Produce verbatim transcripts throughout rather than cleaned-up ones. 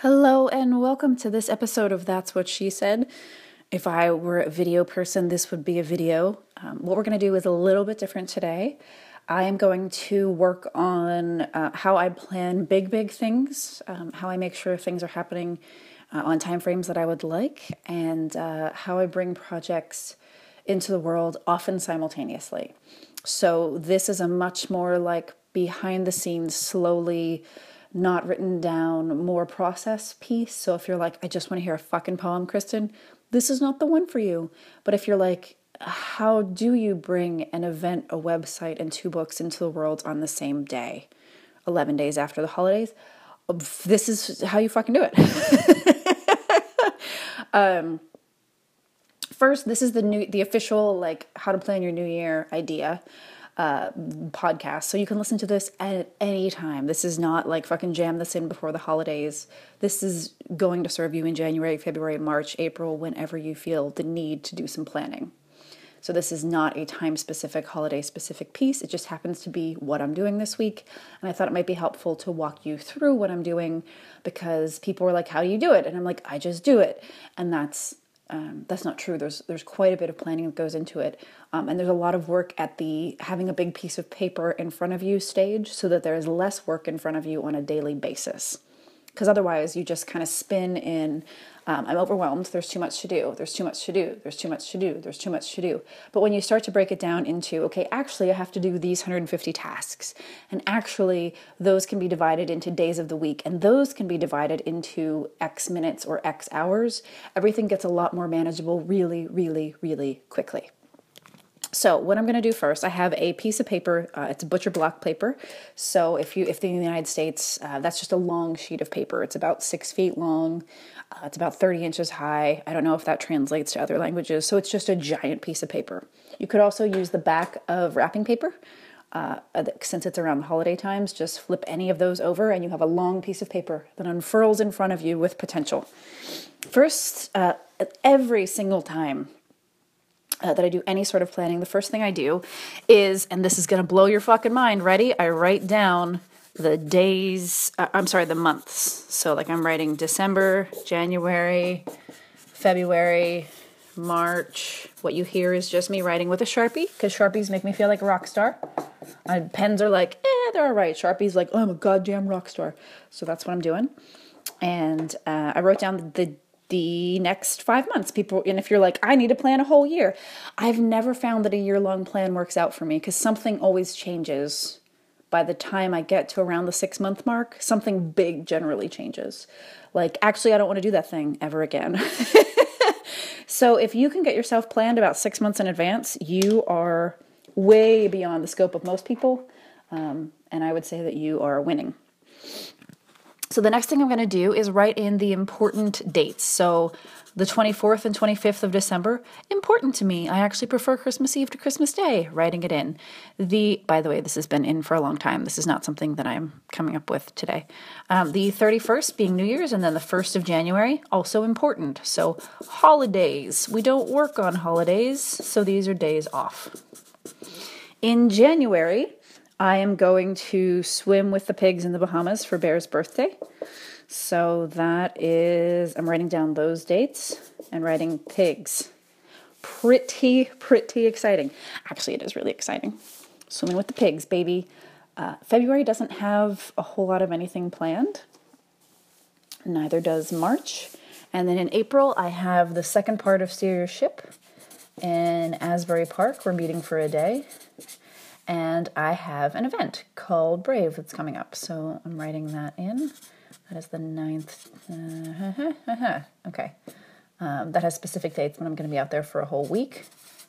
Hello and welcome to this episode of That's What She Said. If I were a video person, this would be a video. Um, what we're going to do is a little bit different today. I am going to work on uh, how I plan big, big things, um, how I make sure things are happening uh, on timeframes that I would like, and uh, how I bring projects into the world often simultaneously. So this is a much more like behind the scenes, slowly, not written down, more process piece. So if you're like, I just want to hear a fucking poem, Kristen, this is not the one for you. But if you're like, how do you bring an event, a website, and two books into the world on the same day, eleven days after the holidays? This is how you fucking do it. um, first, this is the new, the official, like, how to plan your new year idea. Uh, podcast. So you can listen to this at any time. This is not like fucking jam this in before the holidays. This is going to serve you in January, February, March, April, whenever you feel the need to do some planning. So this is not a time-specific, holiday-specific piece. It just happens to be what I'm doing this week. And I thought it might be helpful to walk you through what I'm doing because people were like, how do you do it? And I'm like, I just do it. And that's Um, that's not true. There's there's quite a bit of planning that goes into it. Um, and there's a lot of work at the having a big piece of paper in front of you stage so that there is less work in front of you on a daily basis. Because otherwise you just kind of spin in, um, I'm overwhelmed, there's too much to do, there's too much to do, there's too much to do, there's too much to do. But when you start to break it down into, okay, actually I have to do these one hundred fifty tasks, and actually those can be divided into days of the week, and those can be divided into X minutes or X hours, everything gets a lot more manageable really, really, really quickly. So what I'm going to do first, I have a piece of paper. Uh, it's a butcher block paper. So if you, if you're in the United States, uh, that's just a long sheet of paper. It's about six feet long. Uh, it's about thirty inches high. I don't know if that translates to other languages. So it's just a giant piece of paper. You could also use the back of wrapping paper. Uh, since it's around the holiday times, just flip any of those over and you have a long piece of paper that unfurls in front of you with potential. First, uh, every single time Uh, that I do any sort of planning, the first thing I do is, and this is going to blow your fucking mind, ready? I write down the days, uh, I'm sorry, the months. So like I'm writing December, January, February, March. What you hear is just me writing with a Sharpie, because Sharpies make me feel like a rock star. My pens are like, eh, they're all right. Sharpies like, oh, I'm a goddamn rock star. So that's what I'm doing. And uh, I wrote down the the next five months. People, and if you're like, I need to plan a whole year, I've never found that a year-long plan works out for me because something always changes. By the time I get to around the six-month mark, something big generally changes. Like, actually, I don't want to do that thing ever again. So if you can get yourself planned about six months in advance, you are way beyond the scope of most people. Um, and I would say that you are winning. So the next thing I'm going to do is write in the important dates. So the twenty-fourth and twenty-fifth of December, important to me. I actually prefer Christmas Eve to Christmas Day, writing it in. The, by the way, this has been in for a long time. This is not something that I'm coming up with today. Um, the thirty-first being New Year's, and then the first of January, also important. So holidays. We don't work on holidays, so these are days off. In January, I am going to swim with the pigs in the Bahamas for Bear's birthday. So that is, I'm writing down those dates and writing pigs. Pretty, pretty exciting. Actually, it is really exciting. Swimming with the pigs, baby. Uh, February doesn't have a whole lot of anything planned. Neither does March. And then in April, I have the second part of Steer Your Ship in Asbury Park. We're meeting for a day. And I have an event called Brave that's coming up. So I'm writing that in. That is the ninth. Uh, okay. Um, that has specific dates when I'm going to be out there for a whole week.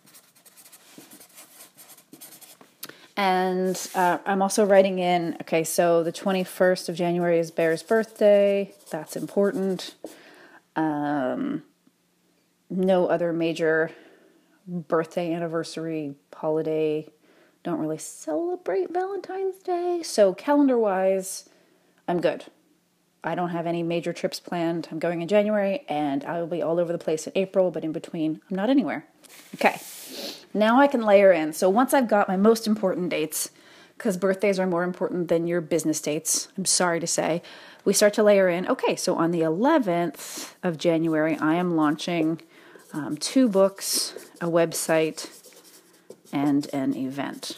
And uh, I'm also writing in, okay, so the twenty-first of January is Bear's birthday. That's important. Um, no other major birthday, anniversary, holiday. Don't really celebrate Valentine's Day. So calendar-wise, I'm good. I don't have any major trips planned. I'm going in January, and I will be all over the place in April, but in between, I'm not anywhere. Okay, now I can layer in. So once I've got my most important dates, because birthdays are more important than your business dates, I'm sorry to say, we start to layer in, okay, so on the eleventh of January, I am launching um, two books, a website, and an event.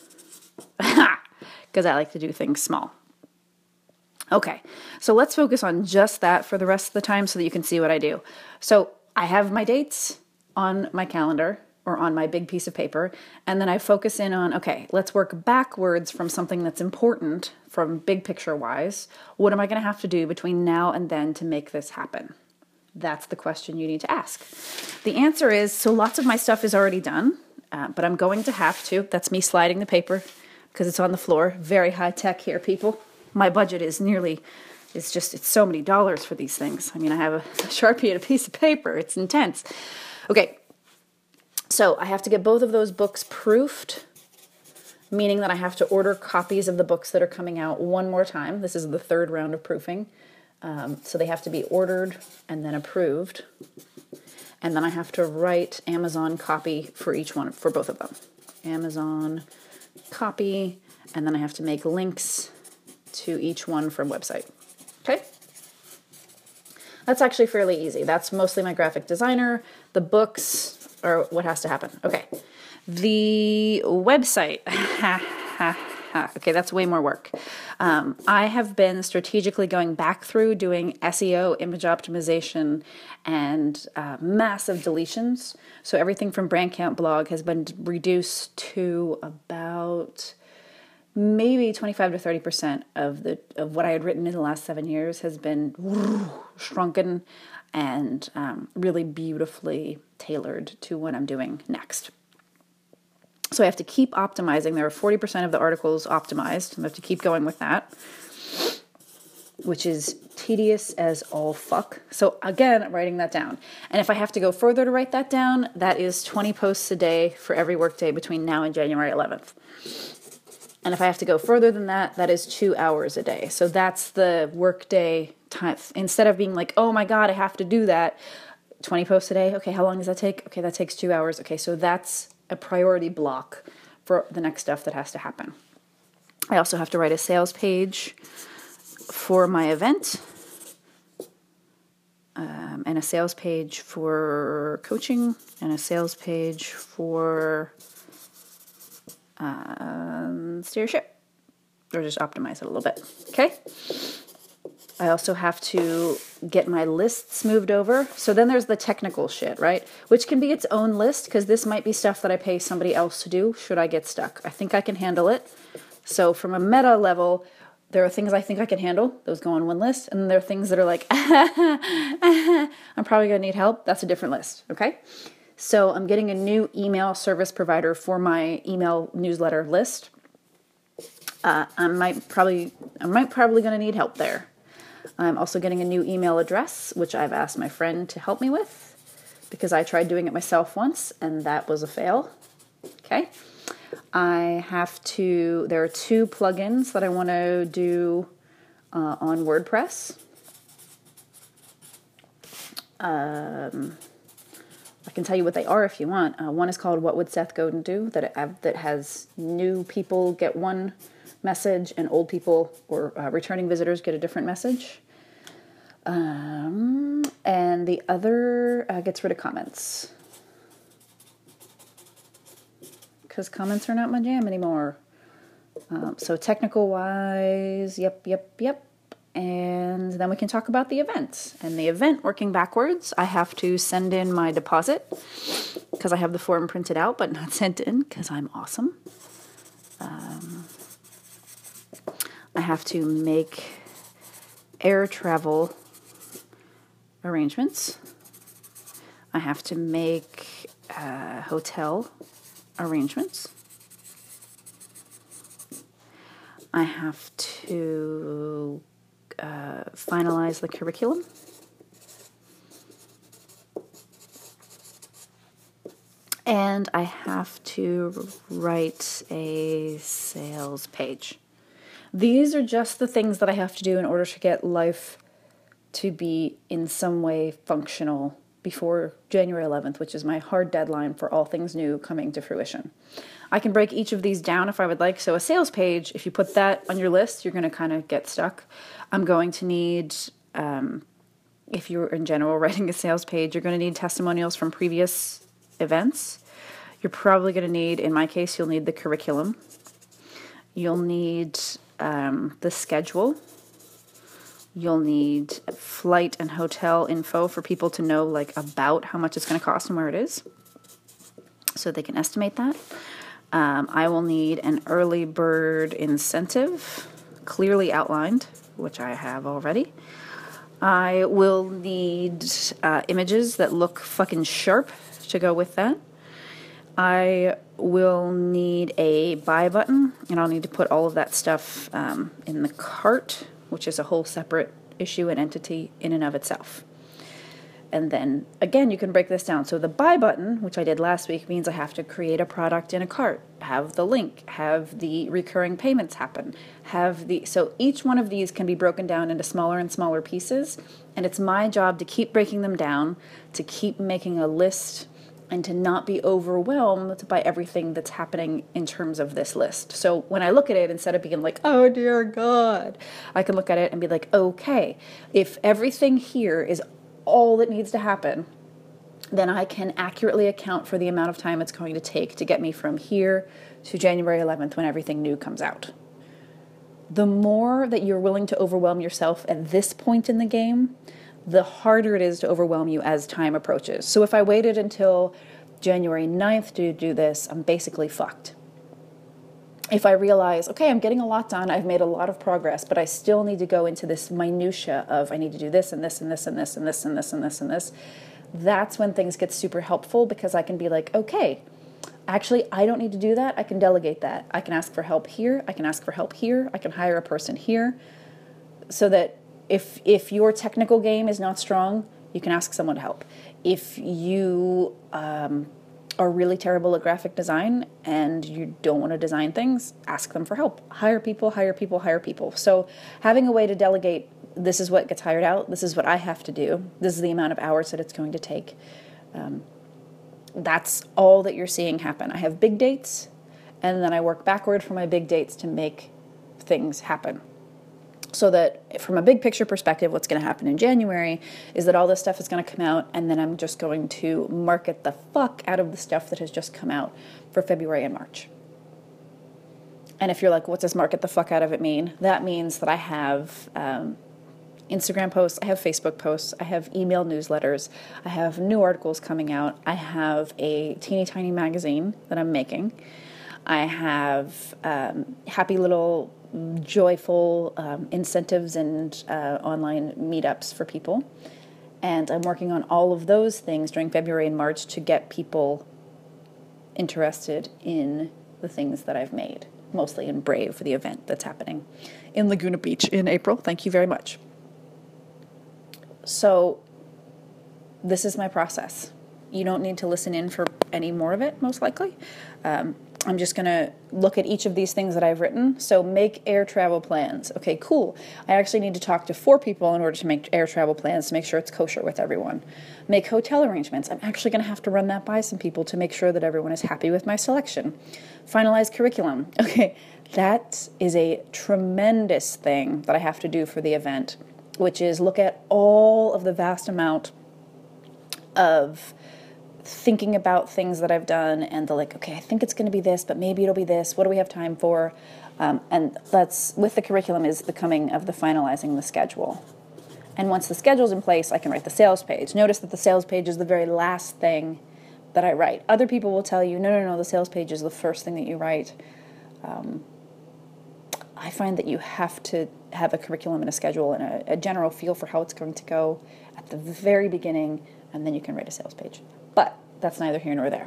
Because I like to do things small. Okay, so let's focus on just that for the rest of the time so that you can see what I do. So I have my dates on my calendar or on my big piece of paper, and then I focus in on, okay, let's work backwards from something that's important from big picture wise. What am I going to have to do between now and then to make this happen? That's the question you need to ask. The answer is, so lots of my stuff is already done, uh, but I'm going to have to, that's me sliding the paper because it's on the floor, very high tech here, people. My budget is nearly, it's just, it's so many dollars for these things. I mean, I have a Sharpie and a piece of paper. It's intense. Okay, so I have to get both of those books proofed, meaning that I have to order copies of the books that are coming out one more time. This is the third round of proofing. Um, so they have to be ordered and then approved. And then I have to write Amazon copy for each one, for both of them. Amazon copy, and then I have to make links to each one from website. Okay? That's actually fairly easy. That's mostly my graphic designer. The books are what has to happen. Okay. The website. Okay, that's way more work. Um, I have been strategically going back through doing S E O, image optimization, and uh, massive deletions. So everything from Brand Camp blog has been reduced to about maybe twenty-five to thirty percent of the of what I had written in the last seven years has been whoo, shrunken and um, really beautifully tailored to what I'm doing next. So I have to keep optimizing. There are forty percent of the articles optimized. I have to keep going with that, which is tedious as all fuck. So again, writing that down. And if I have to go further to write that down, that is twenty posts a day for every workday between now and January eleventh. And if I have to go further than that, that is two hours a day. So that's the workday time. Instead of being like, oh my God, I have to do that. twenty posts a day. Okay, how long does that take? Okay, that takes two hours. Okay, so that's a priority block for the next stuff that has to happen. I also have to write a sales page for my event, um, and a sales page for coaching, and a sales page for um, steer ship, or just optimize it a little bit. Okay. I also have to get my lists moved over. So then there's the technical shit, right? Which can be its own list, because this might be stuff that I pay somebody else to do should I get stuck. I think I can handle it. So from a meta level, there are things I think I can handle. Those go on one list. And then there are things that are like, I'm probably going to need help. That's a different list, okay? So I'm getting a new email service provider for my email newsletter list. Uh, I might probably, I might probably going to need help there. I'm also getting a new email address, which I've asked my friend to help me with, because I tried doing it myself once, and that was a fail. Okay. I have to, there are two plugins that I want to do uh, on WordPress. Um, I can tell you what they are if you want. Uh, one is called What Would Seth Godin Do? That, it, that has new people get one message and old people or uh, returning visitors get a different message. Um, and the other uh, gets rid of comments. Because comments are not my jam anymore. Um, so technical wise, yep, yep, yep. And then we can talk about the event. And the event, working backwards, I have to send in my deposit because I have the form printed out but not sent in because I'm awesome. Um, I have to make air travel arrangements. I have to make uh, hotel arrangements. I have to uh, finalize the curriculum. And I have to write a sales page. These are just the things that I have to do in order to get life to be in some way functional before January eleventh, which is my hard deadline for all things new coming to fruition. I can break each of these down if I would like. So a sales page, if you put that on your list, you're going to kind of get stuck. I'm going to need, um, if you're in general writing a sales page, you're going to need testimonials from previous events. You're probably going to need, in my case, you'll need the curriculum. You'll need um, the schedule. You'll need flight and hotel info for people to know like about how much it's going to cost and where it is, so they can estimate that. Um, I will need an early bird incentive, clearly outlined, which I have already. I will need uh, images that look fucking sharp to go with that. I will need a buy button, and I'll need to put all of that stuff um, in the cart, which is a whole separate issue and entity in and of itself. And then, again, you can break this down. So the buy button, which I did last week, means I have to create a product in a cart, have the link, have the recurring payments happen, have the... So each one of these can be broken down into smaller and smaller pieces, and it's my job to keep breaking them down, to keep making a list, and to not be overwhelmed by everything that's happening in terms of this list. So when I look at it, instead of being like, oh dear God, I can look at it and be like, okay, if everything here is all that needs to happen, then I can accurately account for the amount of time it's going to take to get me from here to January eleventh when everything new comes out. The more that you're willing to overwhelm yourself at this point in the game, the harder it is to overwhelm you as time approaches. So if I waited until January ninth to do this, I'm basically fucked. If I realize, okay, I'm getting a lot done, I've made a lot of progress, but I still need to go into this minutia of I need to do this and this and this and this and this and this and this and this, that's when things get super helpful, because I can be like, okay, actually, I don't need to do that. I can delegate that. I can ask for help here. I can ask for help here. I can hire a person here, so that If if your technical game is not strong, you can ask someone to help. If you um, are really terrible at graphic design and you don't want to design things, ask them for help. Hire people, hire people, hire people. So having a way to delegate, this is what gets hired out, this is what I have to do, this is the amount of hours that it's going to take. Um, that's all that you're seeing happen. I have big dates, and then I work backward from my big dates to make things happen. So that from a big picture perspective, what's going to happen in January is that all this stuff is going to come out, and then I'm just going to market the fuck out of the stuff that has just come out for February and March. And if you're like, what does market the fuck out of it mean? That means that I have um, Instagram posts, I have Facebook posts, I have email newsletters, I have new articles coming out, I have a teeny tiny magazine that I'm making, I have um, happy little joyful um, incentives and uh, online meetups for people. And I'm working on all of those things during February and March to get people interested in the things that I've made, mostly in Brave, the event that's happening in Laguna Beach in April. Thank you very much. So this is my process. You don't need to listen in for any more of it, most likely. Um, I'm just going to look at each of these things that I've written. So make air travel plans. Okay, cool. I actually need to talk to four people in order to make air travel plans to make sure it's kosher with everyone. Make hotel arrangements. I'm actually going to have to run that by some people to make sure that everyone is happy with my selection. Finalize curriculum. Okay, that is a tremendous thing that I have to do for the event, which is look at all of the vast amount of thinking about things that I've done, and the like, okay, I think it's going to be this, but maybe it'll be this. What do we have time for? Um, and that's, with the curriculum, is the coming of the finalizing the schedule. And once the schedule's in place, I can write the sales page. Notice that the sales page is the very last thing that I write. Other people will tell you, no, no, no, the sales page is the first thing that you write. Um, I find that you have to have a curriculum and a schedule and a, a general feel for how it's going to go at the very beginning, and then you can write a sales page. But that's neither here nor there.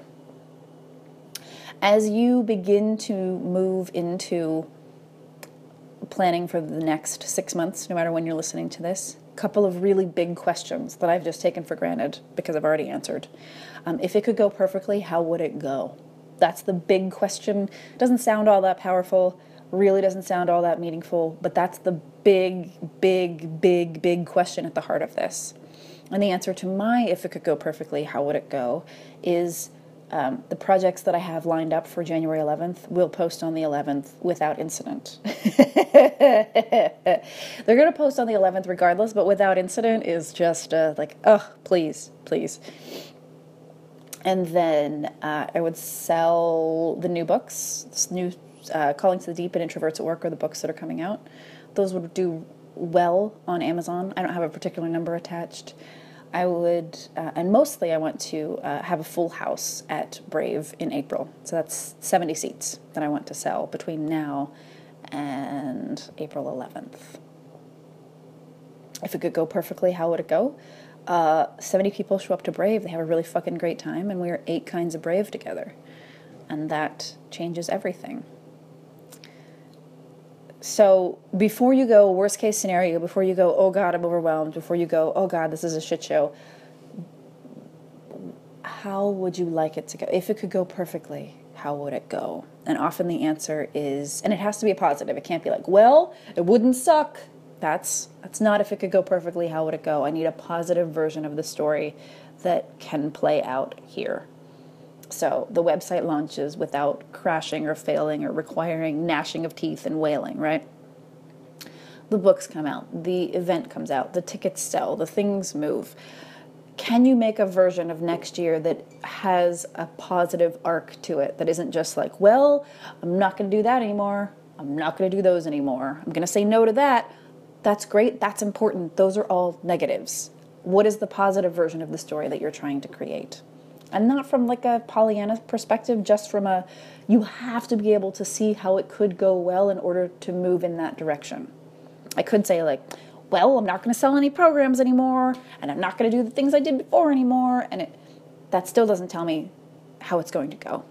As you begin to move into planning for the next six months, no matter when you're listening to this, a couple of really big questions that I've just taken for granted because I've already answered. Um, if it could go perfectly, how would it go? That's the big question. It doesn't sound all that powerful, really doesn't sound all that meaningful, but that's the big, big, big, big question at the heart of this. And the answer to my if it could go perfectly, how would it go, is Um, the projects that I have lined up for January eleventh will post on the eleventh without incident. They're going to post on the eleventh regardless, but without incident is just uh, like, oh, please, please. And then uh, I would sell the new books, this new uh, Calling to the Deep and Introverts at Work are the books that are coming out. Those would do well on Amazon. I don't have a particular number attached. I would, uh, and mostly I want to uh, have a full house at Brave in April. So that's seventy seats that I want to sell between now and April eleventh. If it could go perfectly, how would it go? Uh, seventy people show up to Brave, they have a really fucking great time, and we are eight kinds of Brave together. And that changes everything. So before you go, worst case scenario, before you go, oh God, I'm overwhelmed, before you go, oh God, this is a shit show, how would you like it to go? If it could go perfectly, how would it go? And often the answer is, and it has to be a positive. It can't be like, well, it wouldn't suck. That's that's not if it could go perfectly, how would it go? I need a positive version of the story that can play out here. So the website launches without crashing or failing or requiring gnashing of teeth and wailing, right? The books come out, the event comes out, the tickets sell, the things move. Can you make a version of next year that has a positive arc to it, that isn't just like, well, I'm not going to do that anymore. I'm not going to do those anymore. I'm going to say no to that. That's great. That's important. Those are all negatives. What is the positive version of the story that you're trying to create? And not from like a Pollyanna perspective, just from a, you have to be able to see how it could go well in order to move in that direction. I could say like, well, I'm not going to sell any programs anymore, and I'm not going to do the things I did before anymore, and it, that still doesn't tell me how it's going to go.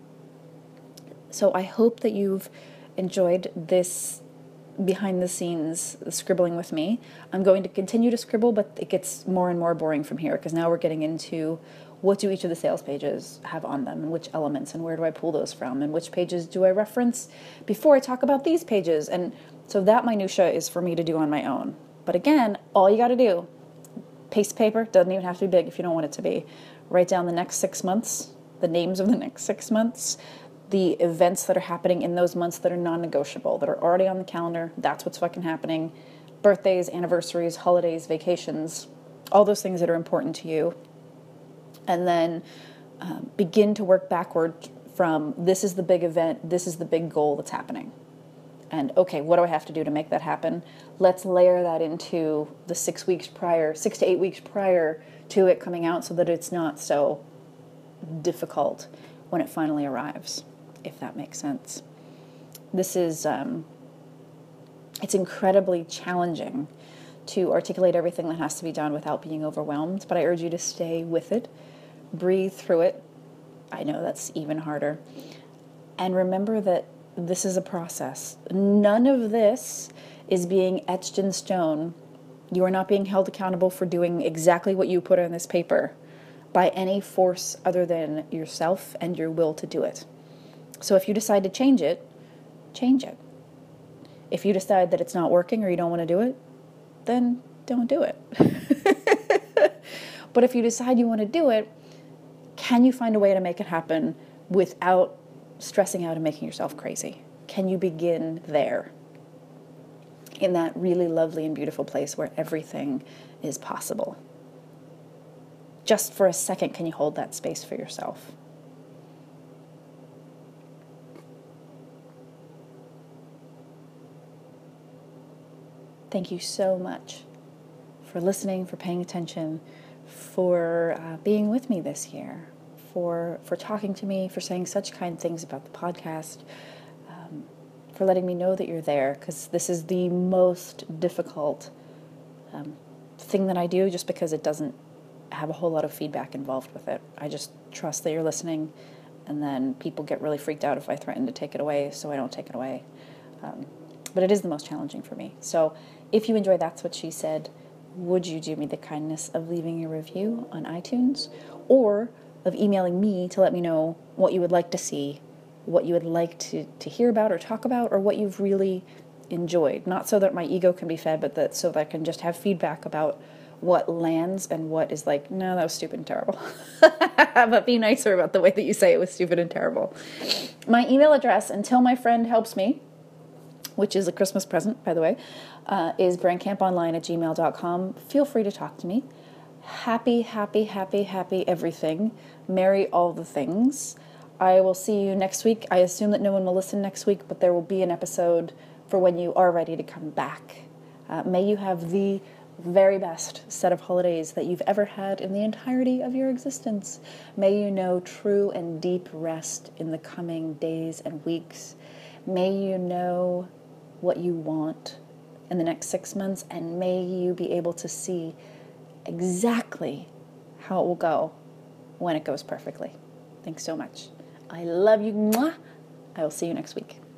So I hope that you've enjoyed this behind the scenes scribbling with me. I'm going to continue to scribble, but it gets more and more boring from here, because now we're getting into what do each of the sales pages have on them, and which elements, and where do I pull those from, and which pages do I reference before I talk about these pages. And so that minutia is for me to do on my own. But again, all you got to do, piece of paper, doesn't even have to be big if you don't want it to be, write down the next six months, the names of the next six months, the events that are happening in those months that are non-negotiable, that are already on the calendar. That's what's fucking happening. Birthdays, anniversaries, holidays, vacations, all those things that are important to you. And then um, begin to work backward from this is the big event, this is the big goal that's happening. And okay, what do I have to do to make that happen? Let's layer that into the six weeks prior, six to eight weeks prior to it coming out, so that it's not so difficult when it finally arrives, if that makes sense. This is, um, it's incredibly challenging to articulate everything that has to be done without being overwhelmed, but I urge you to stay with it, breathe through it. I know that's even harder. And remember that this is a process. None of this is being etched in stone. You are not being held accountable for doing exactly what you put on this paper by any force other than yourself and your will to do it. So if you decide to change it, change it. If you decide that it's not working or you don't want to do it, then don't do it. But if you decide you want to do it, can you find a way to make it happen without stressing out and making yourself crazy? Can you begin there, in that really lovely and beautiful place where everything is possible? Just for a second, can you hold that space for yourself? Thank you so much for listening, for paying attention, for uh, being with me this year, for for talking to me, for saying such kind things about the podcast, um, for letting me know that you're there, because this is the most difficult um, thing that I do, just because it doesn't have a whole lot of feedback involved with it. I just trust that you're listening, and then people get really freaked out if I threaten to take it away, so I don't take it away. Um, but it is the most challenging for me. So if you enjoy That's What She Said, would you do me the kindness of leaving a review on iTunes, or of emailing me to let me know what you would like to see, what you would like to, to hear about or talk about, or what you've really enjoyed. Not so that my ego can be fed, but that so that I can just have feedback about what lands and what is like, no, that was stupid and terrible. But be nicer about the way that you say it was stupid and terrible. My email address, until my friend helps me, which is a Christmas present, by the way, uh, is braincamponline at gmail dot com. Feel free to talk to me. Happy, happy, happy, happy everything. Merry all the things. I will see you next week. I assume that no one will listen next week, but there will be an episode for when you are ready to come back. Uh, may you have the very best set of holidays that you've ever had in the entirety of your existence. May you know true and deep rest in the coming days and weeks. May you know what you want in the next six months, and may you be able to see exactly how it will go when it goes perfectly. Thanks so much. I love you. Mwah. I will see you next week.